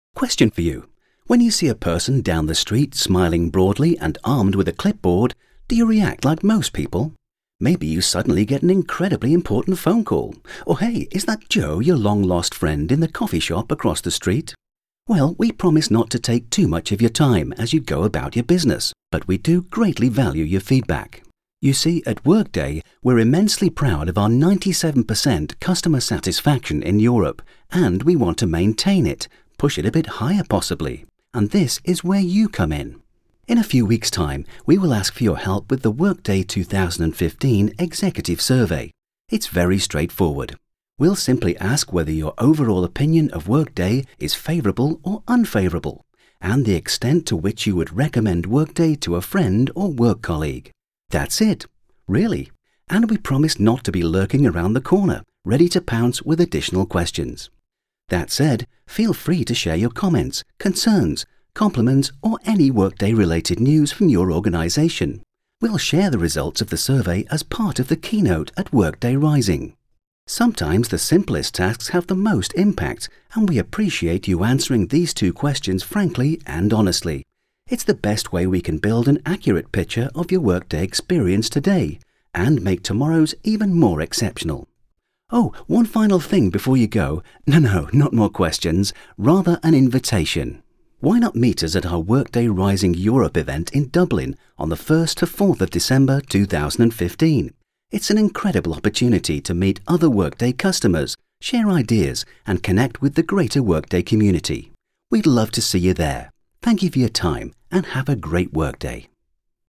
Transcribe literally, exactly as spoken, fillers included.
Question for you. When you see a person down the street smiling broadly and armed with a clipboard, do you react like most people? Maybe you suddenly get an incredibly important phone call. Or hey, is that Joe, your long-lost friend in the coffee shop across the street? Well, we promise not to take too much of your time as you go about your business, but we do greatly value your feedback. You see, at Workday, we're immensely proud of our ninety-seven percent customer satisfaction in Europe, and we want to maintain it, push it a bit higher possibly. And this is where you come in. In a few weeks' time, we will ask for your help with the Workday two thousand fifteen Executive Survey. It's very straightforward. We'll simply ask whether your overall opinion of Workday is favourable or unfavourable, and the extent to which you would recommend Workday to a friend or work colleague. That's it, really. And we promise not to be lurking around the corner, ready to pounce with additional questions. That said, feel free to share your comments, concerns, compliments, or any Workday-related news from your organisation. We'll share the results of the survey as part of the keynote at Workday Rising. Sometimes the simplest tasks have the most impact, and we appreciate you answering these two questions frankly and honestly. It's the best way we can build an accurate picture of your Workday experience today and make tomorrow's even more exceptional. Oh, one final thing before you go. No, no, not more questions, rather an invitation. Why not meet us at our Workday Rising Europe event in Dublin on the first to fourth of December two thousand fifteen? It's an incredible opportunity to meet other Workday customers, share ideas, and connect with the greater Workday community. We'd love to see you there. Thank you for your time and have a great Workday.